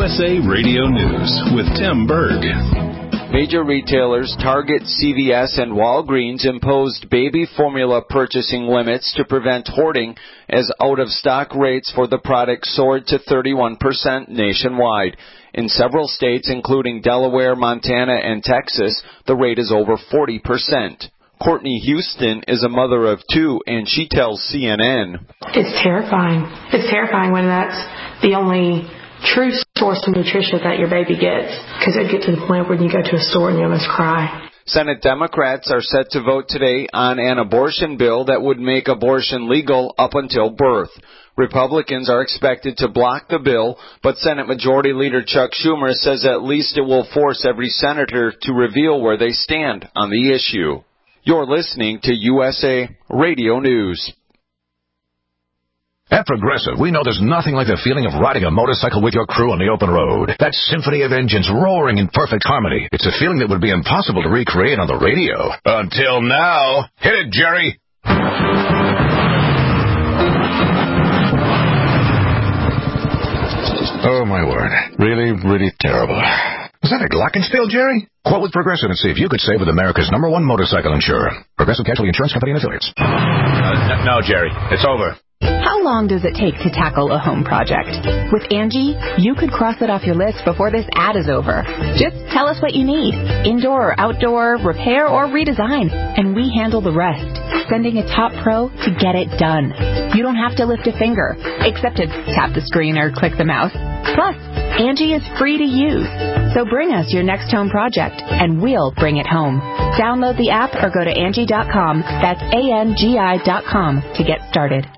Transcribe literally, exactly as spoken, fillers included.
S A Radio News with Tim Berg. Major retailers Target, C V S, and Walgreens imposed baby formula purchasing limits to prevent hoarding as out-of-stock rates for the product soared to thirty-one percent nationwide. In several states, including Delaware, Montana, and Texas, the rate is over forty percent. Courtney Houston is a mother of two, and she tells C N N. It's terrifying. It's terrifying when that's the only true source of nutrition that your baby gets, because it get to the point where you go to a store and you almost cry. Senate Democrats are set to vote today on an abortion bill that would make abortion legal up until birth. Republicans are expected to block the bill, but Senate Majority Leader Chuck Schumer says at least it will force every senator to reveal where they stand on the issue. You're listening to U S A Radio News. At Progressive, we know there's nothing like the feeling of riding a motorcycle with your crew on the open road. That symphony of engines roaring in perfect harmony. It's a feeling that would be impossible to recreate on the radio. Until now. Hit it, Jerry. Oh, my word. Really, really terrible. Was that a glockenspiel, Jerry? Quote with Progressive and see if you could save with America's number one motorcycle insurer. Progressive Casualty Insurance Company and Affiliates. Uh, no, Jerry. It's over. How long does it take to tackle a home project? With Angie, you could cross it off your list before this ad is over. Just tell us what you need, indoor or outdoor, repair or redesign, and we handle the rest, sending a top pro to get it done. You don't have to lift a finger, except to tap the screen or click the mouse. Plus, Angie is free to use. So bring us your next home project, and we'll bring it home. Download the app or go to Angie dot com. That's A N G I dot com to get started.